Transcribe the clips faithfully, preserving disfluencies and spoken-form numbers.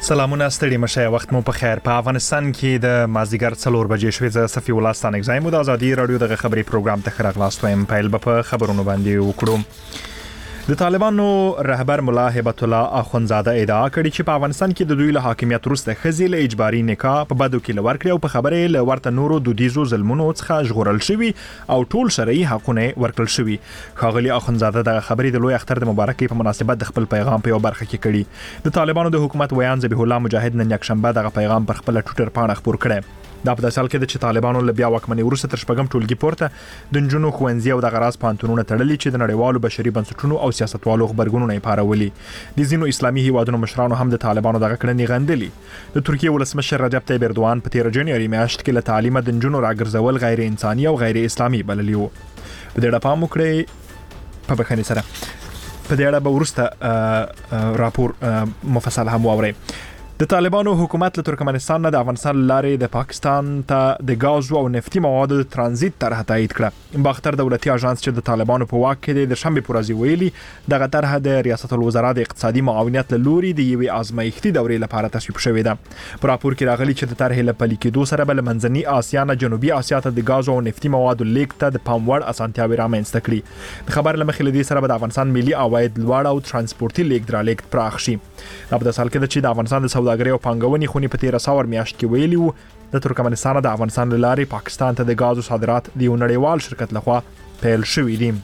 سلامونه ستړي مشه وخت مو په خیر. په افغانستان کې د مازیګر څلور بجې شوې ز صفي الله ستانک زایم د ازادي رادیو د خبري پروګرام ته خراغلاست وایم. پایل په خبرونو باندې وکړو. د طالبانو رهبر مولا هبت الله اخونزاده ادعا کړې چې په افغانستان کې د دوی له حاکمیت وروسته ښځې له اجباري نکاح په بدو کې لور کړی او په خبرې له ورته نورو دودیزو ظلمونو څخه ژغورل شوي او ټول شرعي حقونه ورکړل شوي. ښاغلي اخونزاده د خبرې د لوی اختر د مبارکي په مناسبت د خپل پیغام په یو برخه کې کړي. د طالبانو د حکومت ویان ذبیح الله مجاهد نن یکشنبه دغه پیغام پر خپل ټویټر پاڼه خپور کړی. دا په داسې حال کې چې طالبانو له بیا واکمنۍ وروسته تر شپږم ټولګي پورته د نجونو ښوونځي او د غراز پوهنتونونه تړلي چې د نړیوالو بشري بنسټونو او سیاستوالو خبرګونونه یې پارولي. د ځینو اسلامي هیوادونو مشرانو هم د طالبانو دغه کړنې غندلي. د ترکیې ولسمشر رجب طیب اردوان په تیر جنوري میاشت کې له تعلیمه د نجونو راګرځول غیر انساني او غیر اسلامي بللي وو. په دې اړه پام وکړئ په بخښنې سره. په دې اړه به وروسته راپور مفصل هم واورئ. د طالبانو حکومت له ترکمنستان نه د افغانستان لارې د پاکستان ته د غاز او نفتي موادو د ترانزیت طرح تایید کړه. باختر دولتي اژانس چې د طالبانو په واک کې د شنبه پر ورځ ویلي دغه طرح د ریاست الوزرا د اقتصادي معاونیت له لوري د یوې ازمایښتي دورې لپاره تصویب شوې ده. په راپور کې راغلي چې د طرح له پلي کېدو سره بل منځني اسیا نه جنوبي اسیا ته د غاز او نفتي موادو لیک ته د پام وړ اسانتیاوې رامنځته کړي. د خبر لمخې لدی سره د افغانستان ملي عواید لوړ او ترانسپورتي لیک درلیک پراخ شي. په داسې حال کې چې د افغانستان د سوداګرۍ او پانګونې خونې په تیر ساور میاشت کې ویلي وو د ترکمنستان د افغانستان لارې پاکستان ته د غازو صادرات د یو نړیوال شرکت لخوا پیل شوي دي.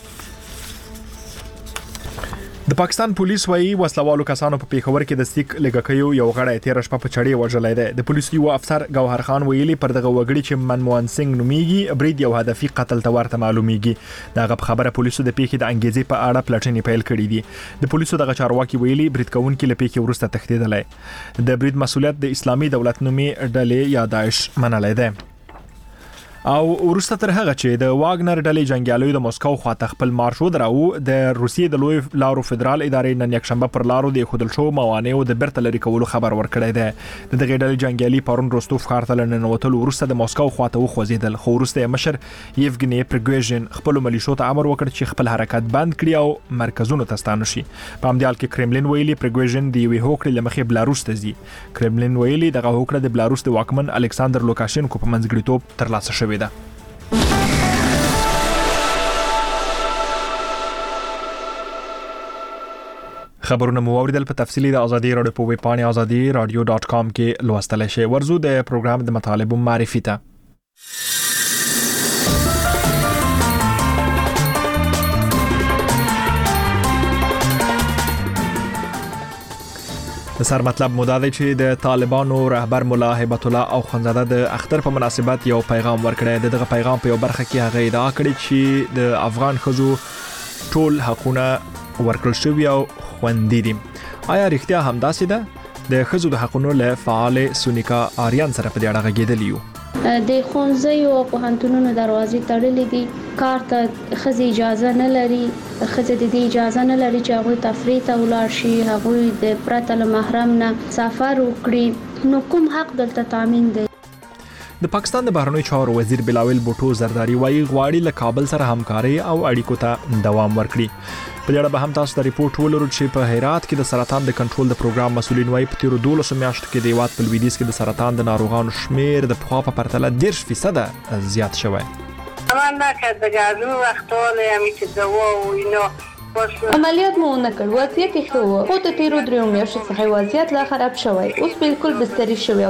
د پاکستان پولیس وايي وسلوالو کسانو په پیښور کې د سیک لګکیو یو غړی تیر شپه په چړې وژلای دی. د پولیس یو افسر ګوهر خان ویلي پر دغه وګړي چې منموهن سنگ نومیږي برید یو هدفي قتل ته ورته معلومیږي. دغه په خبره پولیسو د پیښې د انګیزې په اړه پلټنې پیل کړې دي. د پولیسو دغه چارواکي ویلي برید کوونکي له پیښې وروسته تښتېدلی. د برید مسؤلیت د اسلامي دولت نومي ډلې یا داعش منلی دی. او ورسته تر هغه چې د واګنر ډلې جنگیالیو د موسکو خواته خپل مارش ودراو د روسیې د لوی لارو فدرال ادارې نن یکشنبه پر لارو د خودل شو موانع او د برته لري کولو خبر ورکړی دی. د دغه ډلې جنگیالي پرون روستوف ښار ته لننوتل ورسته د موسکو خواته وخوځیدل. خو ورسته مشر یفګنی پرګوژن خپل ملیشو ته امر وکړ چې خپل حرکت بند کړي او مرکزونو ته ستانه شي. په همدې حال کې کرملین ویلي پرګوژن د یوې هوکړې لمخې بلاروس ته ځي. کرملین ویلي دغه هوکړه د بلاروس د واکمن الکساندر لوکاشینکو په منځګړیتوب ترلاسه شوې ده. خبرونه مو اوریدل. په تفصیلی د ازادي رادیو په ویب پاڼه ازادي رادیو ډاٹ کام کې لوستل شي. ورزو د پروګرام د مطالبه معرفي ته. د سر مطلب مو دا دی چې د طالبانو رهبر مولا هبت الله اخونزاده د اختر په مناسبت یو پیغام ورکړی. دغه پیغام په یو برخه کې هغه ادعا کړې چې د افغان ښځو ټول حقونه ورکړل شوي او خوندي دي. آیا رښتیا همداسې ده؟ د ښځو د حقونو له فعال سونیکا آریان سره په دې اړه غږېدلی یو. د ښوونځیو او پوهنتونونو دروازې تړلې دي. کار ته ښځې اجازه نه لري. ښځې د دې اجازه نه لري چې هغوی تفریح ته ولاړ شي، هغوی د پرته له محرم نه سفر وکړي. نو کوم حق دلته تامین دی؟ د پاکستان د بهرنیو چارو وزیر بلاول بوټو زرداری وايي غواړي له کابل سره همکاري او اړیکو ته دوام ورکړي. په دې اړه به هم تاسو ته ریپورت ولرو چې په هرات کې د سرطان د کنټرول د پروګرام مسولین وايي په تیرو دولسو میاشتو کې د هیواد په لویدیځ کې د سرطان د ناروغانو شمیر د پخوا په پرتله دېرش فیصده زیات شوی. من نکرد دگرنو وقتال همی که دوا و اینا عملیات مو نه کړ. وضعیت یې ښه و، خو د تیرو دریو میاشتو څخه وضعیت لا خراب شوی. اوس بالکل بستري شوی.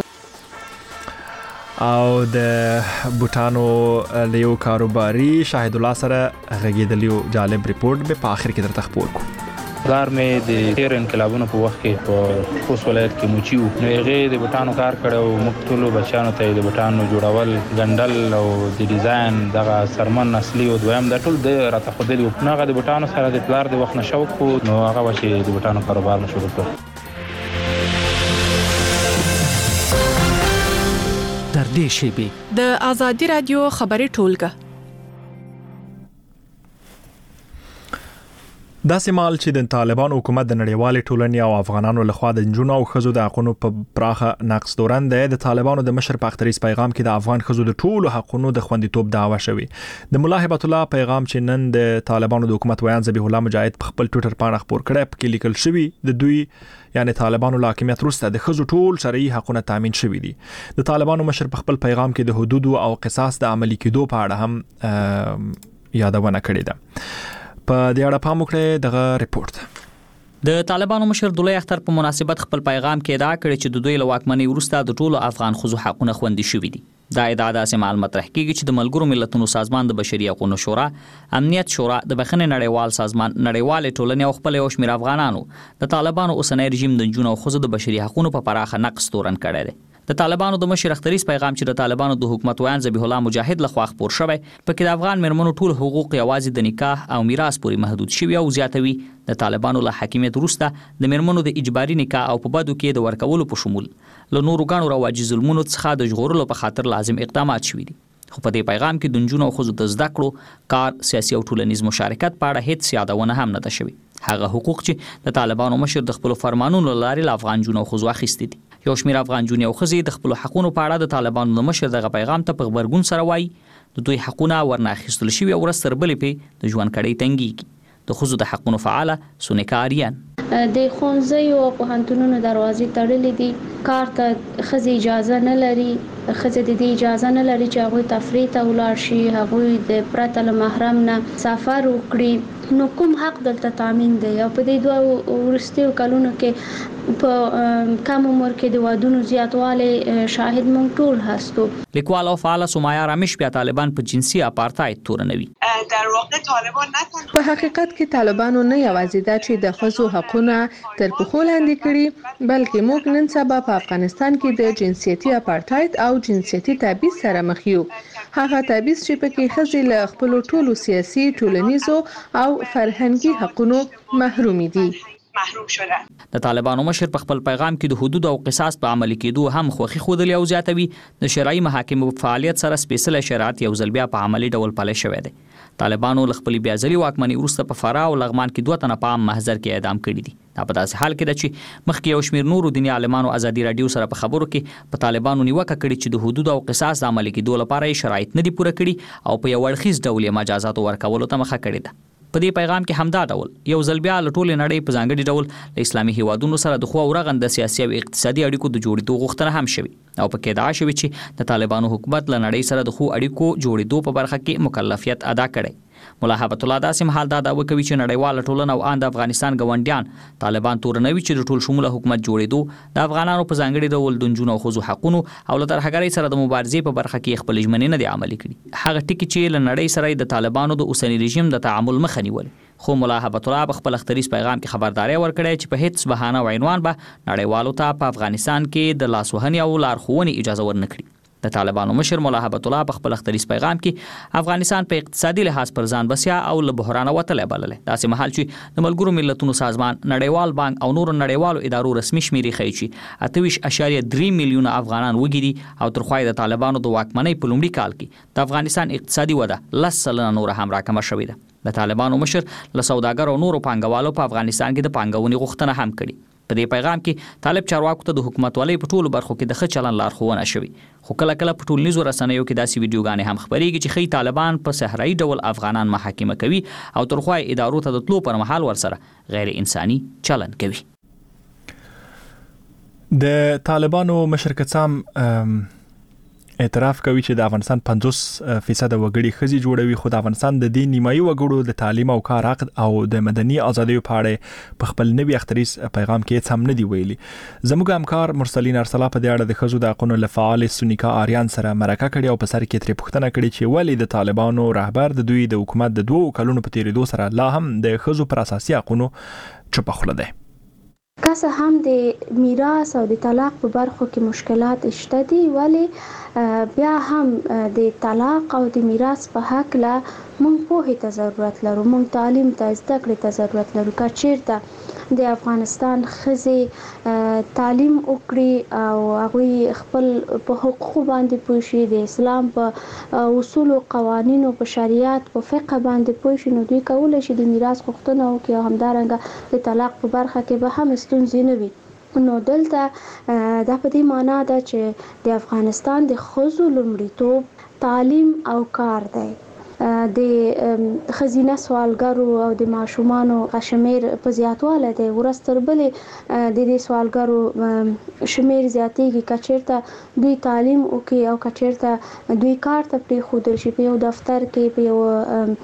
او د بوټانو له یو کاروباري شاهد الله سره غږېدلی جالب ریپورت به په آخر کې درته خپور کړو. کار مې د تیر انقلابونو په وخت کې په خوست ولایت کې موچیو نو هغه د بوټانو کار کړو. موږ ټول بچانو ته د بوټانو جوړول، ګندل او د ډیزاین دغه سرمن اصلي او دویم د ټول د راته خودلی او هغه د بوټانو سره د پلار د وخت نشو کو نو هغه چې د بوټانو کاروبار مو شروع کړ. در دې شیبې د ازادي رادیو خبري ټولګه. داسې مال چې د طالبان حکومت د نړیوالې ټولنې او افغانانو لخوا د جنونو او خزو د حقونو په پراخه نقض دوران دی. د طالبانو د مشر په اختریز پیغام کې د افغان خزو د ټولو حقونو د خوندیتوب دعوه شوی. د مولا هبت الله پیغام چې نن د طالبانو د حکومت ویان ذبیح الله مجاهد په خپل ټوئیټر باندې خبر کړی، په کې لیکل شوی د دوی یعنی طالبانو له حاکمیت وروسته د خزو ټول شرعي حقونه تامین شوی دي. د طالبانو مشر په خپل پیغام کې د حدود او قصاص د عملي کېدو په اړه هم یادونه کړې ده. په دې اړه پام وکړئ دغه ریپورت. د طالبانو مشر دولای اختر په مناسبت خپل پیغام کې ادعا کړې چې د دوی له واکمنۍ وروسته د ټولو افغان خزو حقونه خوندي شوي دي. دا ادعا داسې مال مطرح کیږي چې د ملګرو ملتونو سازمان د بشري حقوقو شورا، امنیت شورا، د بخښنې نړیوال سازمان، نړیوال ټولنې او خپل یو شمېر افغانانو د طالبانو اوسنی رژیم د جنونو او خزو د بشري حقوقو په پراخه نقض تورن کړی دی. د طالبانو د مشر اختریز پیغام چې د طالبانو د حکومت ویان ذبیح الله مجاهد لخوا خپور شوی، پکې د افغان مرمنو ټول حقوق یوازې د نکاح او میراث پورې محدود شوي او زیاتوي. د طالبانو له حاکمیت وروسته د مرمنو د اجباري نکاح او په بدو کې د ورکولو په شمول له نورو ګڼو رواجي ظلمونو څخه د ژغورلو په خاطر لازم اقدامات شوي دي. خو په دې پیغام کې د نجونو او ښځو د زده کړو، کار، سیاسي او ټولنیز مشارکت په اړه هیڅ یادونه هم نه ده شوې. هغه حقوق چې د طالبانو مشر د خپل فرمانونو لارې له افغان جنونو او ښځو اخیستي دي. یو شمېر افغان جونې او ښځې د خپل حقونو په اړه د طالبانو د مشر دغه پیغام ته په غبرګون سره وایي د دوی حقونه ورنه اخیستل شوي او ورځ تر بلې پې د ژوند کړۍ تنګېږي. د ښځو د حقونو فعاله سونیکا آریان: د ښوونځیو او پوهنتونونو دروازې تړلې دي، کار ته ښځې اجازه نه لري، ښځې د دې اجازه نه لري چې هغوی تفریح ته ولاړ شي، هغوی د پرته له محرم نه سفر وکړي. نو کوم حق دلته تامین دی؟ او په دې دوه وروستیو کلونو کې په کم عمر کې د وادونو زیاتوالی شاهد مونږ ټول هستو. لیکوال او فعاله سمایا رامیش بیا طالبان په جنسي اپارتاید تورنوي. در واقع طالبان نه په حقیقت کې طالبانو نه یوازې دا چې د ښځو حقونه تر پښو لاندې کړي، بلکې موږ نن سبا په افغانستان کې د جنسیتي اپارتاید او جنسیتي تبعیض سره مخ یو. هغه تبعیض چې پکې ښځې له خپلو ټولو سیاسي، ټولنیزو او فرهنګي حقونو محرومي دي. محروم شدن. د طالبانو مشر په خپل پیغام کې د حدود او قصاص په عملي کېدو هم خوښي ښودلې او زیاتوي. د شرعي محاکمو په فعالیت سره سپېڅلی شریعت یو ځل بیا په عملي ډول پلی شوی دی. طالبانو له خپلې بیا ځلې واکمنۍ وروسته په فراه او لغمان کې دوه تنه په عام محضر کې اعدام کړي دي. دا په داسې حال کې ده چې مخکې یو شمېر نورو دیني عالمانو ازادي راډیو سره په خبرو کې په طالبانو نیوکه کړې چې د حدود او قصاص د عملي کېدو لپاره یې شرایط نه دي پوره کړي او په یو اړخیز ډول یې مجازاتو ورکولو ته مخه کړې ده. په دې پیغام کې همدا ډول یو ځل بیا له ټولې نړۍ په ځانګړي ډول له اسلامي هیوادونو سره د خو او رغند سیاسي او اقتصادي اړیکو د جوړېدو غوښتنه هم شوې او پکې ادعا شوې چې د طالبانو حکومت له نړۍ سره د خو اړیکو جوړېدو په برخه کې مکلفیت ادا کړي. مولا هبت الله داسې مهال دا دعوه کوي چې نړیواله ټولنه او ان د افغانستان ګاونډیان طالبان تورنوي چې د ټول شموله حکومت جوړېدو د افغانانو په ځانګړي ډول د نجونو او ښځو حقونو او له ترهګرۍ سره د مبارزې په برخه کې خپل ژمنې نه دي عملي کړي. هغه ټکي چې له نړۍ سره د طالبانو د اوسني رژیم د تعامل مخه نیولې. خو مولا هبت الله په خپل اختریز پیغام کې خبرداري ورکړې چې په هیڅ بهانه او عنوان به نړیوالو ته په افغانستان کې د لاسوهنې او لارښوونې اجازه ورنکړي. د طالبانو مشر مولا هبت الله په خپل اختریز پیغام کې افغانستان په اقتصادي لحاظ پر ځان بسیا او له بحران وتلی بللې. داسې مهال چې د ملګرو ملتونو سازمان، نړیوال بانک او نورو نړیوالو ادارو رسمي شمیرې ښیي چې اته ویشت اعشاریه درې میلیونه افغانان وږي دي او تر خوا د طالبانو د واکمنۍ په لومړي کال کې د افغانستان اقتصادي وده لس سلنه نور هم راکمه شوې ده. د طالبانو مشر له سوداګر او نورو پانګوالو په افغانستان کې د پانګونې غوښتنه هم کړې. په دې پیغام کې طالب چارواکو ته د حکومتولۍ په ټولو برخو کې د ښه چلند لارښوونه شوې. خو کله کله په ټولنیزو رسنیو کې داسې ویډیوګانې هم خپرېږي چې ښیي طالبان په صحرایي ډول افغانان محاکمه کوي او تر خوا ادارو ته د تلو پر مهال ورسره غیر انساني چلند کوي. د طالبانو مشر کڅام اعتراف کوي چې د افغانستان پنځوس فیصد وګړي ښځې جوړوي، خو د افغانستان د دې نیمایي وګړو د تعلیم او کار حق او د مدني ازادیو په اړه په خپل نوي اختریز پیغام کې هیڅ هم نه دی ویلي. زموږ همکار مرسلین ارسلا په دې اړه د ښځو د حقونو له فعال سونیکا آریان سره مرکه کړې او په سر کې ترې پوښتنه کړې چې ولې د طالبانو رهبر د دوی د حکومت د دوو کلونو په تیریدو سره لا هم د ښځو پر اساسي حقونو چوپه خوله دی. که څه هم د میراث او د طلاق په برخو کې مشکلات شته دي، ولی بیا هم د طلاق او د میراث په حق له مونږ پوهې ته ضرورت لرو، مونږ تعلیم ته، زده کړې ته ضرورت لرو. که چیرته د افغانستان ښځې تعلیم وکړي او هغه خپل په حقوق باندې پوه شي، د اسلام په اصول او قوانینو په شریعت په فقه باندې پوه شي، نو دوی کولای شي د میراث غوښتنه وکړي او همدارنګه د طلاق په برخه کې به هم ستونزې نه وي. نو دلته دا په دې معنا ده چې د افغانستان د ښځو لومړیتوب تعلیم او کار دی. د خزینه سوالګرو او د ماشومانو شمیر په زیاتواله دی، ورځ تر بلې د دې سوالګرو شمیر زیاتېږي. کچیرته دوی تعلیم وکړي او کچیرته دوی کار ته پرېښودل شي په یو دفتر کې، په یو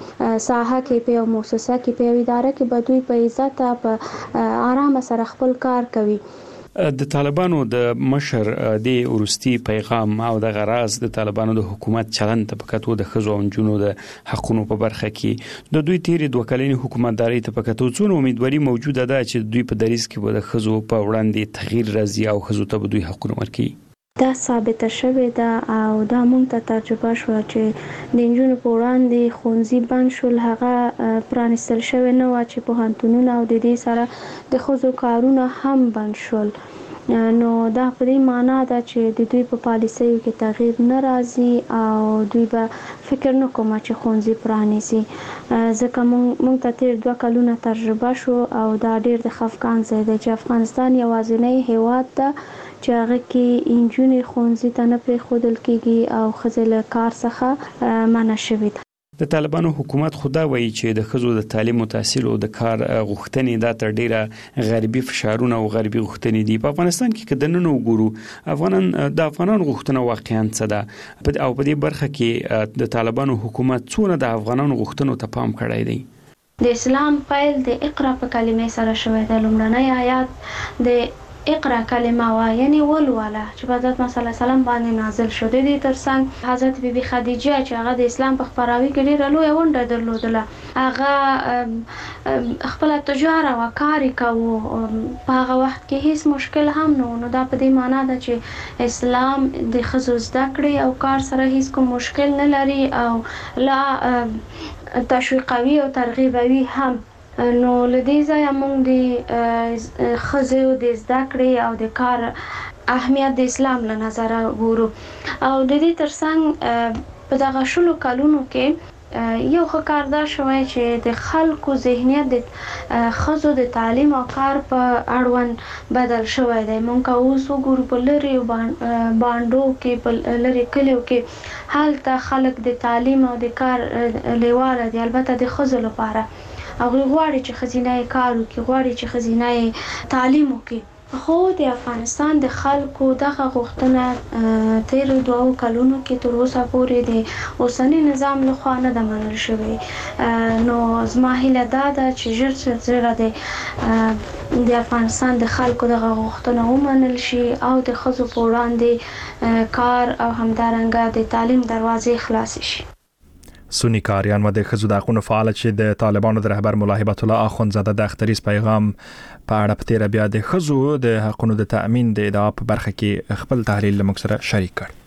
ساحه کې، په یو مؤسسه کې، په یو اداره کې به دوی په عزت په آرام سره خپل کار کوي. د طالبانو د مشر د ورستي پیغام او د غراز د طالبانو د حکومت چلند ته پکاتو د خزو او جنونو د حقونو په برخه کې د دوی تیری دوه کلنې حکومتداري ته پکاتو څونه امیدواري موجوده ده چې دوی په دریس کې به د خزو په وړاندې تغییر راځي او خزو ته به دوی حقونه ورکړي. دا ثابته شوې ده او دا مونږ ته تجربه شو چې د نجونو په وړاندې ښوونځي بند شول، هغه پرانیستل شوی نه و چې پوهنتونونه او د دې سره د ښځو کارونه هم بند شول. نو دا په دې معنا ده چې د دوی په پالیسیو کې تغییر نه راځي او دوی به فکر نه کوم چې ښوونځي پرانیسي، ځکه مونږ ته تیر دوه کلونه تجربه شو او دا ډیر د خفقان ځای دی چې افغانستان یوازینی هیواد ده چې هغه کې انجونې ښوونځي ته نه پرېښودل کېږي او ښځې له کار څخه منع شوي ده. د طالبانو حکومت خدا وایي چې د خزو د تعلیم او تحصیل او د کار غوښتنې د تر ډیره غربي فشارونه او غربي غوښتنې دي. په افغانستان کې کله نن وګورو افغانان د افغانان غوښتنه واقعا څه ده او په دې برخه کې د طالبانو حکومت څونه د افغانانو غوښتنو ته پام کړی دی. د اسلام پیل د اقرا په کلمې سره شوی دی. لومړنی آیات د اقرا کلمه وا یعنی ولوله چې په حضرت محمد صلی الله علیه وسلم باندې نازل شو. د دې ترڅنګ حضرت بیبي خدیجه چې هغه د اسلام په خپراوي کې ډیره لویه ونډه درلودله، هغه خپل تجارت او کار کوي. په هغه وخت کې هیڅ مشکل هم نه و. نو دا په دې معنا ده چې اسلام د ښځو زده کړې او کار سره هیڅ کوم مشکل نه لري او لا تشویقوي او ترغیبوي هم. نو لدې ځای موږ د ښځو د زده کړې او د کار اهمیت د اسلام له نظره ګورو او د دې ترڅنګ په دغه شلو کلونو کې یو ښه کار دا شوی چې د خلکو ذهنیت د ښځو د تعلیم او کار په اړوند بدل شوی دی. موږ اوس وګورو په لري باندو کې، په لري کلیو کې هلته خلک د تعلیم او د کار لیواله دي، البته د ښځو لپاره هغوی غواړي چې ښځینه کار وکړي، غواړي چې ښځینه تعلیم وکړي. خو د افغانستان د خلکو دغه غوښتنه تیر دوه کلونو کې تر اوسه پورې د اوسني نظام لخوا نه ده منل شوې. نو زما هیله دا ده چې ژر تر ژره د افغانستان د خلکو دغه غوښتنه ومنل شي او د ښځو په وړاندې کار او همدارنګه د تعلیم دروازې خلاصې شي. سنی کاریان و د ښځو د حقونو فعال چې د طالبانو د رهبر ملا هبت الله اخوندزاده د اختریز پیغام په اړه په تیر بیا د ښځو د حقونو د تأمین د ادعا په برخه کې خپل تحلیل له موږ سره شریک کړ.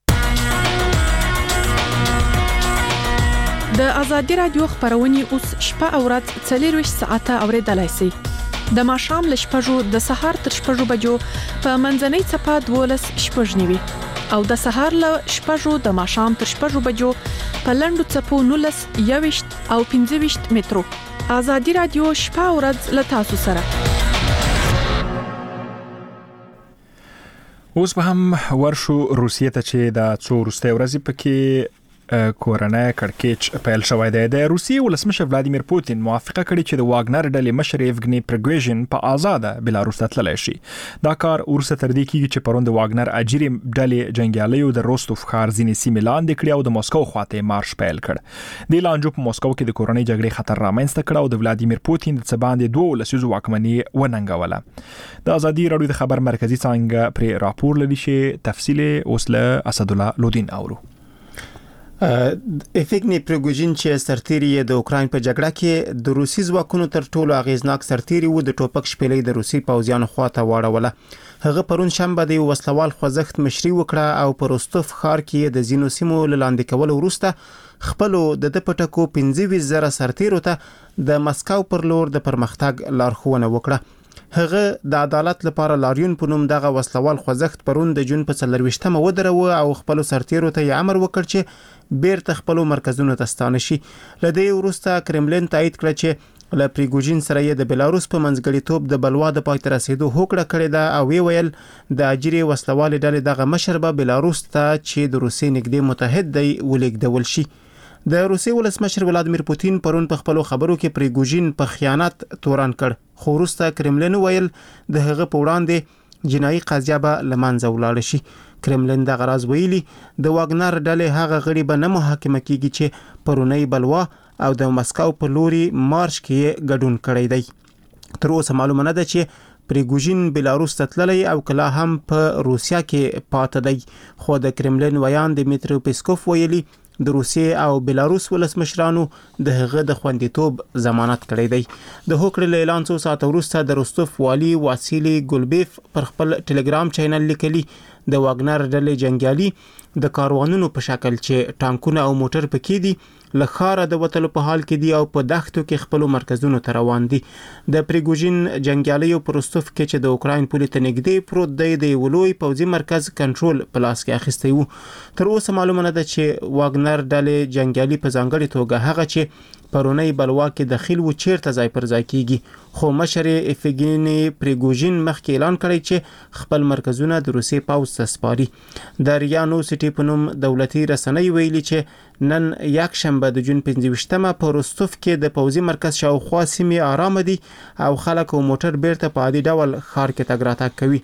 د ازادي رادیو خبرونه اوس شپه او ورځ څلور ساعته اوریدلای شئ. د ماښام ل شپږو د سهار تر شپږو بجو په منځنۍ چپه دولس شپږ نیوي او د سهار ل شپږو د ماښام تر شپږو بجو په لندو چپو نولس یوشت او پنځه وشت مترو. ازادي رادیو شپه او ورځ ل تاسو سره. اوس به هم ورشو روسیې ته چې د څو وروستۍ ورځې پکې کورنۍ کړکېچ پیل شوی دی. د روسیې ولسمشر ولادیمیر پوتین موافقه کړې چې د واګنر ډلې مشر ایفګني پریګوژن په آزاده بلاروس ته تللی شي. دا کار ورسته تر دې کېږي چې پرون د واګنر اجري ډلې جنګیالیو د روستوف ښار ځینې سیمې لاندې کړې او د مسکو خواته مارش پیل کړ. د لانجو په مسکو کې د کورنۍ جګړې خطر رامنځته کړ او د ولادیمیر پوتین د څه باندې دوه لسیزو واکمني وننګوله. د ازادي رادیو د خبر مرکزی څنګه پر راپور لري چې تفصیل اوس له اسدالله لودین اورو. ایفګني پریګوژن چې سرتیری د اوکراین په جګړه کې د روسي ځواکونو تر ټولو اغیزناک سرتیری و، د ټوپک شپېلې د روسي پوځیانو خواته واړوله. هغه پرون شنبه د وسلوال خوځښت مشري وکړه او په روستوف ښار کې د زینو سیمو لاندې کول وروسته خپلو د د پټکو پنځه ویشت زره سرتیرو ته د مسکو پر لور د پرمختګ لارښوونه وکړه. هغه د عدالت لپاره لاریون په نوم دغه وسلوال خوځښت پرون د جون په څلرویشتمه ودروه او خپل سرتیرو ته یې امر وکړ چې بیرته خپل مرکزونو ته ستانه شي. لدې وروسته کرملین تایید کړ چې له پریګوژین سره یې د بلاروس په منځګړیتوب د بلوا د پای ته رسیدو هوکړه کړې ده او وی ویل د اجري وسلوالې ډلې دغه مشر به بلاروس ته چې د روسیې نږدې متحد دی ولېږدول شي. د روسیې ولسمشر ولادمیر پوتین پرون په خپلو خبرو کې پریګوژین په خیانت تورن کړ، خو وروسته کرملین ویل د هغه په وړاندې جنایي قضیه به له منځه ولاړه شي. کرملین د غراز ویلي د واګنر ډلې هغه غړي به نه محاکمه کیږي چې پرونی بلوا او د مسکو په لوري مارش کې ګډون کړی دی. تر اوسه معلومه نه ده چې پریګوژین بلاروس ته تللی او کله هم په روسیا کې پاتې دی، خو د کرملین ویان دمیتری پیسکوف ویلي د روسیې او بلاروس ولسمشرانو د هغه د خوندیتوب ضمانت کړی دی. د هوکړې له اعلان څو ساعت وروسته د روستوف والی واسیلی ګولبیف پر خپل ټلګرام چینل لیکلي د واګنر ډلې جنگیالي د کاروانونو په شکل چې ټانکونه او موټر پکې دي له ښاره د وتلو په حال کې دي او په دښتو کې خپل مرکزونو ته روان دي. د پریګوژین جنگیالیو په روستوف کې چې د اوکراین پولې ته نږدې پروت دی د ولوی پوځي مرکز کنټرول په لاس کې اخیستی وو. تر اوسه معلومه نه ده چې واګنر ډلې جنگیالي په ځانګړي توګه هغه چې پرونی بلوا کې داخل و چیرته ځای پر ځای کیږي، خو مشر افګینی پریګوژین مخکې اعلان کړی چې خپل مرکزونه د روسي پوځ ته سپاري. د ریانو سټي په نوم دولتي رسنۍ ویلي چې نن یک شنبه د جون پنځه ویشتمه په روستوف کې د پوځي مرکز شاوخوا سیمې آرام دي او خلک او موټر بیرته په عادي ډول ښار کې تګ راتګ کوي.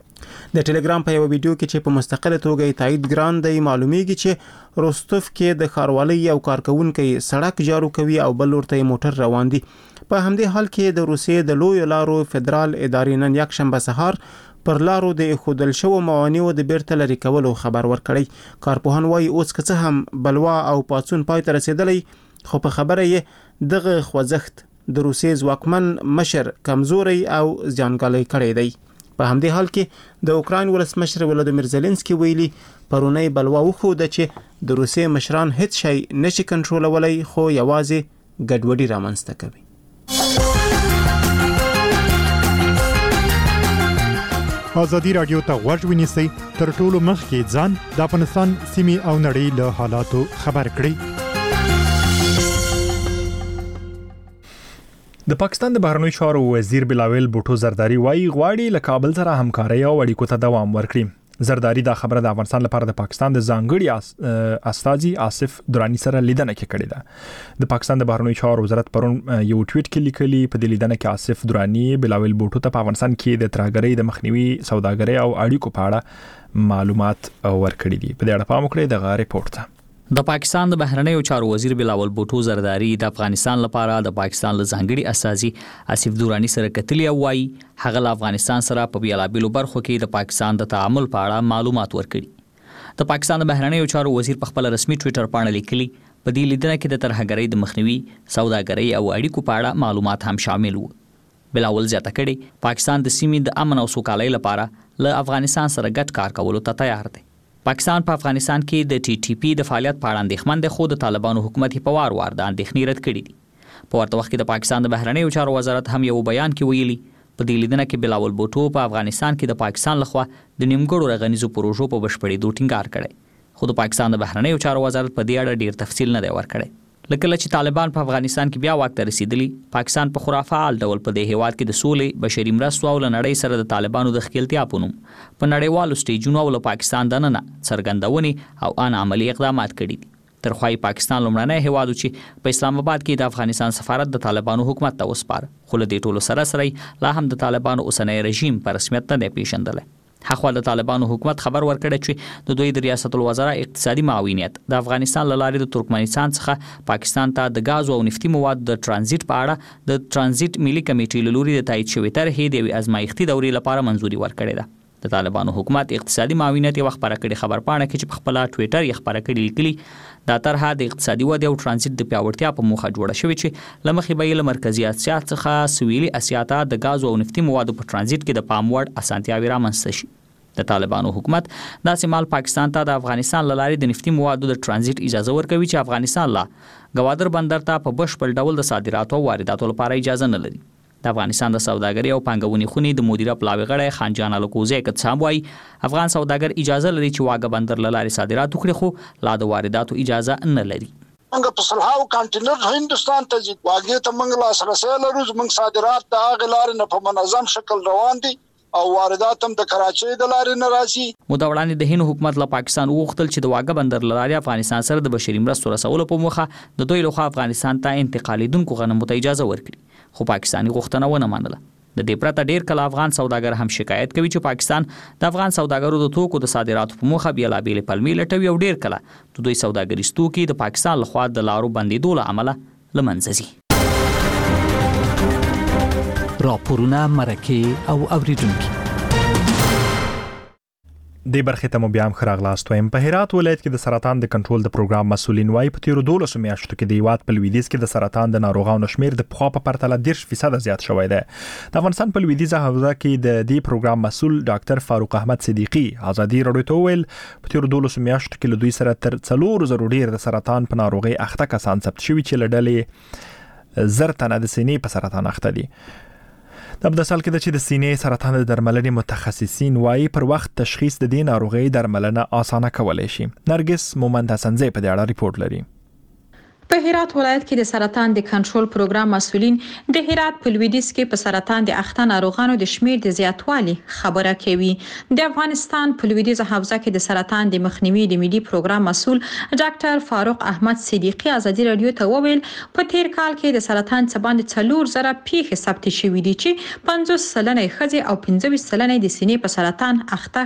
د ټلګرام په یو ویډیو کې چې په مستقله توګه تایید ګران دی معلومیږي چې روستوف کې د ښاروالۍ یو کارکونکو سړک جارو کوي او بل ورته موټر روان دي. په همدې حال کې د روسیې د لوی لارو فدرال ادارې نن یک شنبه سهار پر لارو د خودل شو موانیو د بیرته لري کولو خبر ورکړی. کارپوهان وايي اوس که څه هم بلوا او پاتسون پای ته رسیدلی، خو په خبره یې دغه خوځښت د روسیې ځواکمن مشر کمزوري او ځانګړی کړی دی. په همدې حال کې د اوکراین ولسمشر ولادمیر زيلنسکي ویلي پرونی بلوا وخوده چې د روسیې مشران هیڅ شی نشي کنټرولولای، خو یوازې ګډوډي رامنځته کوي. ازادي رادیو ته غوږ ونیسئ، تر ټولو مخکې ځان د افغانستان سیمې او نړۍ له حالاتو خبر کړئ. د پاکستان د بهرنیو چارو وزیر بلاول بوټو زرداری وايي غواړي له کابل سره همکاري او اړیکو ته دوام ورکړي. زرداری دا خبره د افغانستان لپاره د پاکستان د ځانګړي استازي آصف درانی سره لیدنه کې کړې ده. د پاکستان د بهرنیو چارو وزارت پرون یو ټویټ کې لیکلي په دې لیدنه کې آصف درانی بلاول بوټو ته په افغانستان کې د ترهګرۍ د مخنیوي، سوداګرۍ او اړیکو په اړه معلومات ورکړي دي. په دې اړه پام وکړئ دغه ریپورت ته. د پاکستان د بهرنیو چارو وزیر بلاول بوټو زرداری د افغانستان لپاره د پاکستان له ځانګړي استازي آصف درانی سره کتلي او وايي هغه له افغانستان سره په بیلابیلو برخو کې د پاکستان د تعامل په اړه معلومات ورکړي. د پاکستان د بهرنیو چارو وزیر په خپل رسمي ټوئیټر باندې لیکلي په دې لیدنه کې د ترهګرۍ د مخنیوي، سوداګرۍ او اړیکو په اړه معلومات هم شامل وو. بلاول زیاته کړي پاکستان د سیمې د امن او سوکالۍ لپاره له افغانستان سره ګډ کار کولو ته تیار دی. پاکستان په افغانستان کې د ټي ټي پی د فعالیت په اړه اندېښمن دی، خو د طالبانو حکومت په وار وار د اندېښنې رد کړې دي. په ورته وخت کې د پاکستان د بهرنیو چارو وزارت هم یو بیان کې ویلي په دې لیدنه کې بلاول بوټو په افغانستان کې د پاکستان لخوا د نیمګړو رغنیزو پروژو په بشپړېدو ټینګار کړی، خو د پاکستان د بهرنیو چارو وزارت په دې اړه ډیر تفصیل نه دی ورکړی. لکه چې طالبان په افغانستان کې بیا واک ته رسیدلی، پاکستان په خرافال ډول په دې هیواد کې د سولې، بشري مرستو او نړۍ سره د طالبانو د ښکېلتیا په نوم په نړیوالو سټیجونو او له پاکستان دننه څرګندونې او ان عملی اقدامات کړي دي. تر خوای پاکستان لومړنی هیواد چې په اسلام آباد کې د افغانستان سفارت د طالبانو حکومت ته وسپاره، خو له دې ټولو سره سره لا هم د طالبانو اوسنی رژیم په رسمیت نه پیژندل. هغه د طالبانو حکومت خبر ورکړی چې د دوی د ریاست الوزرا اقتصادي معاونیت د افغانستان له لارې د ترکمنستان څخه پاکستان ته د غاز او نفتي موادو د ترانزیت په اړه د ترانزیت ملي کمیټې له لوري د تایید شوې طرحې د ازمایښتي دورې لپاره منځوري ورکړې ده. د طالبانو حکومت اقتصادي معاونیت یو خبره کړي خبر پاڼه کې چې په خپل ټوئیټر یې خبره کړي لیکلي دا طرحه د اقتصادي ودې او ترانزیت د پیاوړتیا په موخه جوړه شوې چې لمخې به له مرکزی اسیا څخه سویلي اسیا ته د غاز او نفتي موادو په ترانزیت کې د پام وړ اسانتیاوې رامنځته شي. د طالبانو حکومت داسې مال پاکستان ته د افغانستان له لارې د نفتي موادو د ترانزیت اجازه ورکوي چې افغانستان لا ګوادر بندر ته په بشپړ ډول د صادراتو او وارداتو لپاره اجازه نه لري. د افغانستان د سوداګرۍ او پانګونې خونې د مدیره پلاوي غړی خان جان الکوزی کڅام وایي افغان سوداګر اجازه لري چې واګه بندر له لارې صادرات وکړي خو لا د وارداتو اجازه نه لري. موږ په سلهاو کانټینر هندستان ته ځي واګې ته موږ لاسرسي لرو موږ صادرات د هغه لارې نه په منظم شکل روان دي او واردات هم د کراچۍ د لارې نه راځي. مودا وړاندې د هند حکومت له پاکستان وغوښتل چې د واګه بندر له لارې افغانستان سره د بشري مرستو رسولو په موخه د دوی لخوا افغانستان ته انتقالیدونکو غنمو ته اجازه ورکړي خو پاکستاني غوښتنه ونه منله. د دې پرته ډیر کله افغان سوداګر هم شکایت کوي چې پاکستان د افغان سوداګرو د توکو د صادراتو په موخه بیلابېلې پلمې لټوي او ډیر کله د دوی سوداګریز توکي د پاکستان لخوا د لارو بندیدو له امله له منځه ځي. راپورونه مرکه او اوریدونکي د برخې ته مو بیا هم ښه راغلاست وایم. په هرات ولایت کې د سرطان د کنټرول د پروګرام مسؤلین وایي په تیرو دولسو میاشتو کې د هیواد په لویدیځ کې د سرطان د ناروغانو شمیر د پخوا په پرتله دېرش فیصده زیات شوی دی. د افغانستان په لویدیځه حوزه کې د دې پروګرام مسؤل ډاکټر فاروق احمد صدیقي ازادي راډیو ته وویل په تیرو دولسو میاشتو کې له دوی سره تر څلور زرو ډیر د سرطان په ناروغۍ اخته کسان ثبت شوي چې له ډلې زر تنه د سینې په سرطان اخته دي. د ابدسال کې د چې د سینې سرطان د درملنې متخصصین وایي پر وخت تشخیص د دې ناروغۍ درملنه اسانه کولای شي. نرګس مومند حسنزی په دې اړه ریپورت لري. په هرات ولایت کې د سرطان د کنټرول پروګرام مسؤلین د هرات په لویدیځ کې په سرطان د اخته ناروغانو د شمیر د زیاتوالي خبره کوي. د افغانستان په لویدیځه حوزه کې د سرطان د مخنیوي د ملي پروګرام مسؤل ډاکټر فاروق احمد صدیقي ازادي راډیو ته وویل په تیر کال کې د سرطان څخه باندې څلور زره پیښې ثبت شوې دي چې پنځوس سلنه ښځې او پنځه ویشت سلنه د سینې په سرطان اخته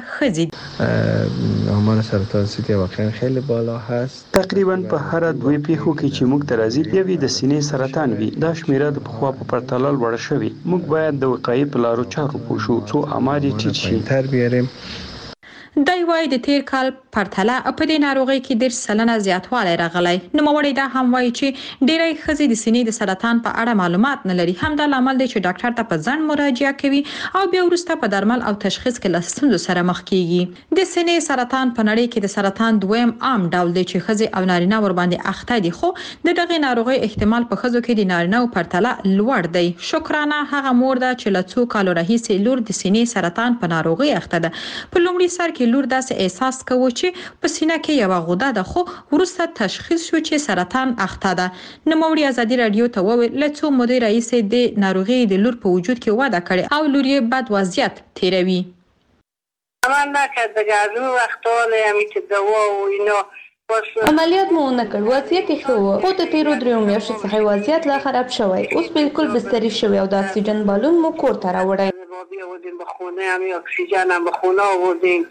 ښځې. آمار سرطان سینه واقعا خیلی بالا هست. تقریبا په هر دوی پیښو کې چې موږ ترازی یوي د سینې سرطان وي دا شمیره د پخوا په پرتله لوړه شوې. موږ باید د وقایې په لارو چارو پوه شو څو آمار یې ټیټ شي. تر بیاریم دای وای د تیر کال پرتله په دې ناروغي کې ډیر سلنه زیاتوالی راغلی. نوموړی دا هم وایي چې ډیری ښځې د سینې د سرطان په اړه معلومات نه لري. همدا لامل دی چې ډاکټر ته په ځنډ مراجعه کوي او بیا وروسته په درمل او تشخیص کې له ستونزو سره مخ کیږي. د سینې سرطان په نړۍ کې د سرطان دویم عام ډول دی چې ښځې او نارینه ور باندې اخته دي خو د دغه ناروغي احتمال په ښځو کې د نارینه په پرتله لوړ دی. شکرانه هغه مور ده چې له څو کالو راهیسې لور د سینې سرطان په ناروغي اخته ده. په لومړي سر کې لور داسې احساس کوي چې په سینه کې یو غوده ده خو وروسته تشخیص شو چې سرطان اخته ده. نوموړي ازادي راډیو ته وویل له څو مودې راهیسې د ناروغي د لور په وجود کې وده کړې او لور یې بد وضعیت تیروي. عمل نکرد دگرو وقتال همی که دوا و اینا عملیات مو نه کړ وضعیت ښه و خو د تیرو درې میاشتو څخه وضعیت لا خراب شوی. اوس بالکل بستری شوی او د اکسیجن بالون مو کور ته راوړی. بیا ودیم به خونه همی اکسیجن هم به خونه آوردیم.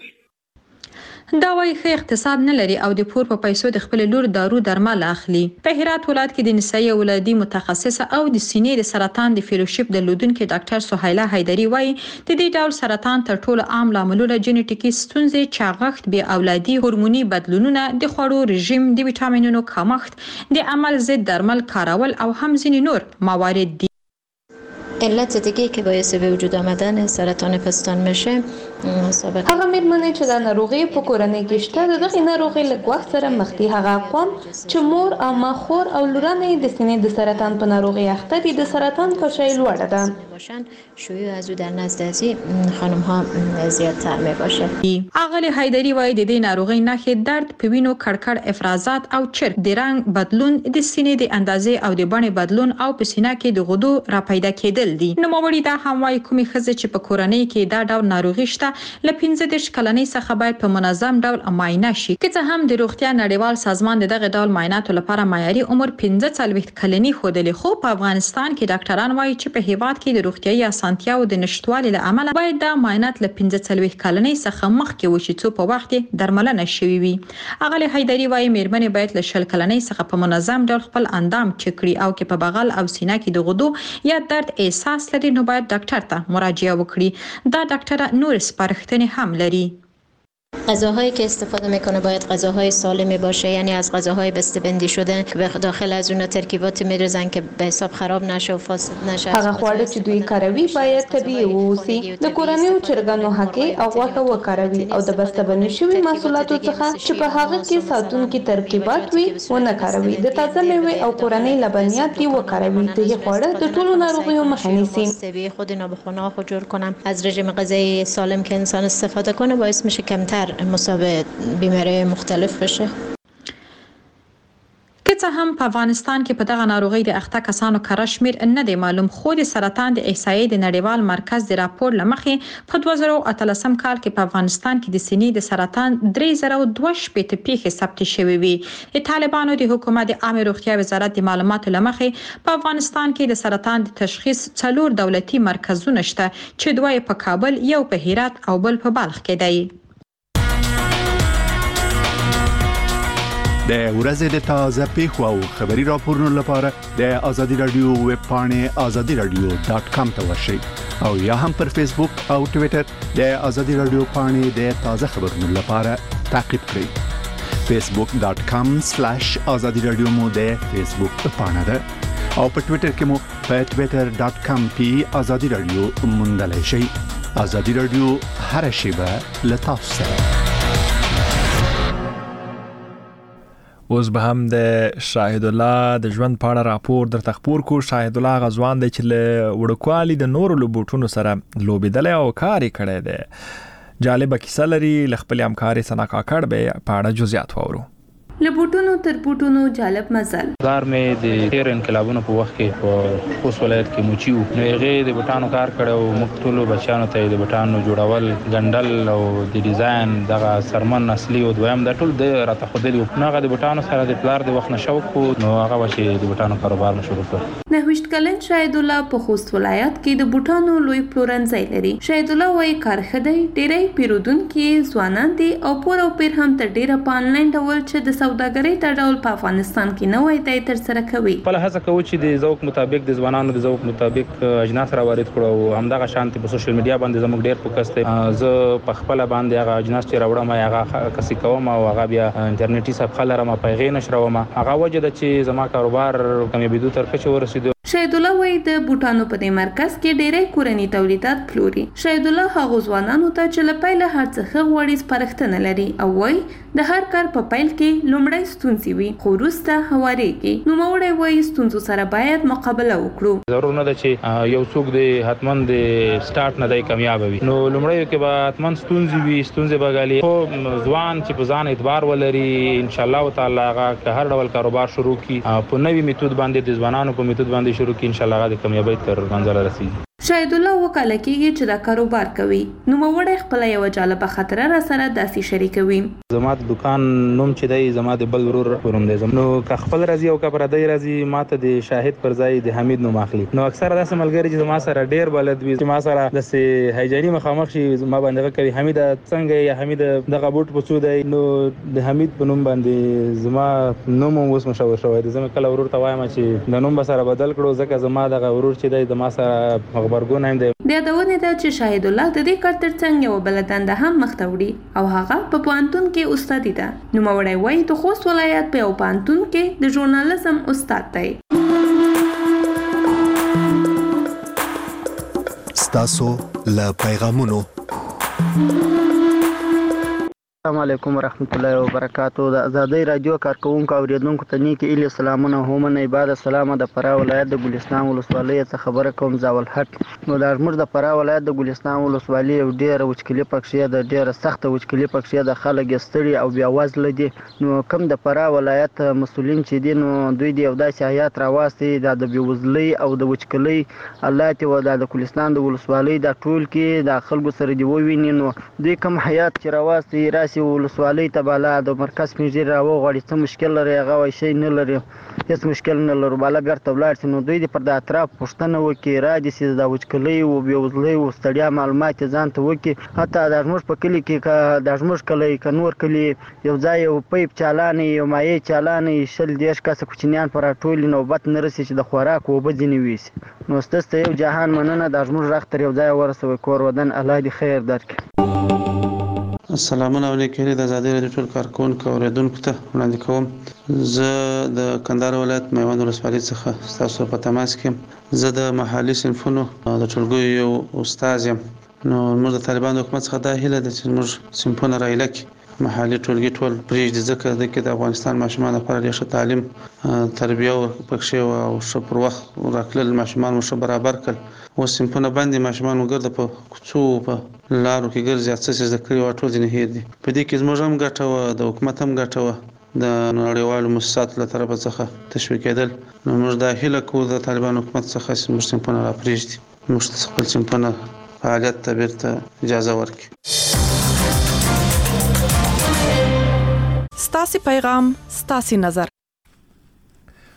دا وایي ښه اقتصاد نه لري او د پور په پیسو د خپل لور دارو درمل اخلي. په هرات ولایت کې د نسایي اولادي متخصصه او د سینې د سرطان د فیلوشپ د لودونکو ډاکټر سهیله حیدری وایي د دې ډول سرطان تر ټولو عام لاملونه جینټیکي ستونزې، چاغښت، بې اولادي، هورموني بدلونونه، د خوړو رژیم، د ویټامینونو کمښت، د عمل ضد درمل کارول او هم ځینې نور موارد دي. علت دیگه که باعث به وجود آمدن سرطان پستان میشه سابقه هغه مېرمنې چې د ناروغي په کورنۍ کې شته د دغه ناروغي له وخت سره مخ دي. هغه اقوام چې مور او مخور او لورانې د سینې د سرطان په ناروغي اخته دي د سرطان کچه لوړه ده. باشن شیوع از او در نزد ازی خانم ها زیادتر می باشه. اغلی حیدری وایي د دې ناروغي نښې درد، په وینو کړکړ افرازات او چرګ، د رنګ بدلون، د سینې د اندازې او د بڼې بدلون او په سینه کې د غدو را پیدا کېدل دي. نوموړي دا هم وایي کومې ښځې چې په کورنۍ کې دا ډول ناروغي شته له پنځه دېرش کلنۍ څخه باید په منظم ډول معاینه شي. که څه هم د روغتیا نړیوال سازمان د دغه ډول معایناتو لپاره معیاري عمر پنځه څلوېښت کلنۍ ښودلې خو په افغانستان کې ډاکټران وایي چې په هیواد کې د روغتیايي اسانتیاو د نشټوالي له امله باید دا معاینات له پنځه څلوېښت کلنۍ څخه مخکې وشي څو په وخت درملنه شوي وي. اغلی حیدری وایي مېرمنې باید له شل کلنۍ څخه په منظم ډول خپل اندام چک کړي او کې په بغل او سینه کې د غدو یا درد احساس لري نو باید ډاکټر ته مراجعه وکړي. دا ډاکټر نور سپارښتنې هم لري. غذاهایی که استفاده میکنه باید غذاهای سالمی باشه، یعنی از غذاهای بسته‌بندی شده که به داخل از اون ترکیبات می‌ریزن که به حساب خراب نشه و فاسد نشه. هغه خواړه چې دوی کاروي باید طبیعي واوسي. د کورنیو چرګانو هګۍ او غوښه وکاروي او د بسته‌بندي شوي محصولاتو څخه چې په هغه کې ساتونکي ترکیبات وي ونه کاروي. د تازه میوې او کورنۍ لبنیات دی وکاروي. دغه خواړه د ټولو ناروغیو مخه نیسي. طبیعي خود اینا به خونه خود جور کنم. از رژیم غذایی سالم که انسان استفاده کنه باعث میشه کمتر مصاب بیماری مختلف بشه. که څه هم په افغانستان کې په دغه ناروغي د اخته کسانو کره شمیر نه دی معلوم، خو د سرطان د احصایې د نړیوال مرکز د راپور لمخې په دوه زره او اتلسم کال کې په افغانستان کې د سینې د سرطان درې زره او دوه شپېته پیښې ثبت شوې وي. د طالبانو د حکومت د عامه روغتیا وزارت د معلوماتو لمخې په افغانستان کې د سرطان د تشخیص څلور دولتي مرکزونه شته چې دوه په کابل، یو په هرات او بل په بلخ کې دی. د ورځې د تازه پیښو او خبري راپورونو لپاره د آزادي رادیو ویب پاڼې آزادي رادیو ډاټ کام ته ورشئ او یا هم پر فیسبوک او ټوئیټر د آزادي رادیو پاڼې د تازه خبرونو لپاره تعقیب کړئ. فیسبوک ډاټ کام سلیش آزادي رادیو مو د فیسبوک پاڼه ده او په ټوئیټر کې مو په ټوئیټر ډاټ کام پی آزادي رادیو موندلای شئ. آزادي رادیو هر شیبه له تاسو سره. اوس به هم د شاهد الله د ژوند په اړه راپور در تخپور کو. شاهد الله غزوان دی چې له وړوکوالي د نورو لوبوټونو سره لوبېدلی او کار یې کړی دی. جالبه کیسه لري. له خپلې همکارې ثنا کاکړ به په اړه جزئیات واورو. له بوټونو تر بوټونو جالب مزل. کار مې د تیر انقلابونو په وخت کې په خوست ولایت کې موچیو نو هغه د بوټانو کار کړو. موږ ټول بچانو ته د بوټانو جوړول، ګندل او د ډیزاین دغه سرمن اصلي او دویم د ټول د راته خودلی نو هغه د بوټانو سره د پلار د وخت نشوق نو هغه وشي د بوټانو کاروبار شروع کړ. نهویشت کلن شاهد الله په خوست ولایت کې د بوټانو لوی پلورنځي لري. شاهد الله وايي کار خدای ډېرې پیرودونکو ځوانان دي او پور او پیر هم تر ډیره په انلاین ډول چې د سوداګرۍ تر ډول په افغانستان کې نه وای دی تر سره کوي. په هڅه کوي چې د ذوق مطابق د ځوانانو د ذوق مطابق اجناس را وارد کړو. همدغه شانتي په سوشل میډیا باندې زموږ ډېر فوکس دی. زه په خپل باندې هغه اجناس چې راوړم هغه کسي کوم او هغه بیا انټرنیټي صفحه لرم په غي نشروم. هغه وجه د چې زما کاروبار کمې بيدو تر کچه ورسېدو. شاهد الله وايي د بوټانو په دې مرکز کې ډېرې کورنۍ تولیدات پلوري. شاهد الله هغه ځوانانو ته چې له پیله هر څه غوړي سپارښتنه لري او وايي د هر کار په پیل کې لومړی ستونزې وي خو وروسته هوارېږي. نو موړی وايي ستونزو سره باید مقابله وکړو. ضرور نه ده چې یو څوک د حتمن د سٹارټ نه دی کامیاب وي. نو لومړی کې به حتمن ستونزې وي، ستونزې به غالي خو ځوان چې په ځان اعتبار ولري ان شاء الله تعالی هغه هر ډول کاروبار شروع کی په نوې میتود باندې د ځوانانو په میتود باندې شروع کی ان شاء الله هغه د کامیابی تر منزل رسیږي. شاهد الله وکاله کېږي چې دا کاروبار کوي. نو موړی خپل یو جالبه خاطره را سره داسي شریکوي. زما د دکان نوم چې دی زما د بل ورور ورم دی. نو که خپل راځي او که پردی راځي ماته د شاهد پر ځای د حمید نوم اخلي. نو اکثر داسې ملګری چې زما سره ډیر بلد وي چې ما سره د هیجاني مخامخ شي ما باندې کوي حمید څنګه یا حمید دغه بوت پڅو دی. نو د حمید په نوم باندې زما نوم اوس مشهور شوی دی. زما کله ورور ته وایم چې د نوم به سره بدل کړو ځکه زما دغه ورور چې دی د ما سره خبرګون دی. د یادونه ده چې شاهد الله د دې کار ترڅنګ یو بل دنده هم مخته وړي او هغه په پوهنتون کې استادي ده. نو موړی وايي د خوست ولایت په یو پوهنتون کې د ژورنالیزم استاد دی. ستاسو له پیغامونو. السلام علیکم ورحمت الله وبرکاتہ. د آزادۍ رادیو کارکونکو اوریدونکو ته نیک ایله سلامونه هم نه عبادت سلام د فراه ولایت د ګلستان ولسوالۍ څخه خبره کوم زاول حق. نو د زموږ د فراه ولایت د ګلستان ولسوالۍ یو ډیر وچکلي پکښې د ډیر سخت وچکلي پکښې د خلک ستړي او بیا وزله دي. نو کم د فراه ولایت مسولین چې دي نو دوی د یو داسې حیات راوستي د بیوزلۍ او د وچکلۍ الله ته و د ګلستان د ولسوالۍ د ټول کې د خلکو سره دی وویني. نو دوی کم حیات چې راوستي راسي ولسوالۍ ته بالا د مرکز میږي راوغړي څه مشکل لري هغه وای شي نه لري هیڅ مشکل نه لري بالا بیرته ولاړ شي. نو دوی د پر د اطراف پښتنه وکي را دي چې د وچکلۍ او بیوزلۍ او ستړیا معلومات ځان ته وکي. حتی د زموږ په کلی کې د زموږ کلی ک نور کلی یو ځای یو پیپ چالانې یو مایع چالانې شل دیش کسه کوچنیان پر ټول نوبت نه رسي چې د خوراک او بځنی ویسي. نو ستاسو یو جهان مننه د زموږ رختر یو ځای ورسوي کور ودان الله دې خیر درکړي. سلامونه او نیکهیلې د ازادي راډیو ټول کارکونکو او اوریدونکو ته وړاندې کوم. زه د کندهار ولایت میوند ولسوالۍ څخه تاسو په تماس کې زه د محلي صنفونو د ټولګیو یو استاد یم. نو موږ د طالبانو حکومت څخه دا هیله ده چې موږ صنفونه رایله کړي، محلي ټولګي ټول پرېږدي، ځکه د کې د افغانستان ماشومان لپاره ډېر ښه تعلیم تربیه ورپکښې وه او ښه پر وخت راتلل، ماشومان مو ښه برابر کړل. اوس صنفونه بند دي، ماشومان مو ګرده په کوڅو په لارو کې ګرځي، څه چې زده کړي وه ټول ځینې هېر دي. په دې کې زموږ هم ګټه وه، د حکومت هم ګټه وه، د نړیوالو مؤسساتو له طرفه څخه تشویقېدل. نو موږ دا هیله کوو د طالبانو حکومت څخه چې موږ صنفونه را پرېږدي، موږ ته خپل صنفونه فعالیت ته بیرته اجازه ورکړي. ستاسو پیغام ستاسو نظر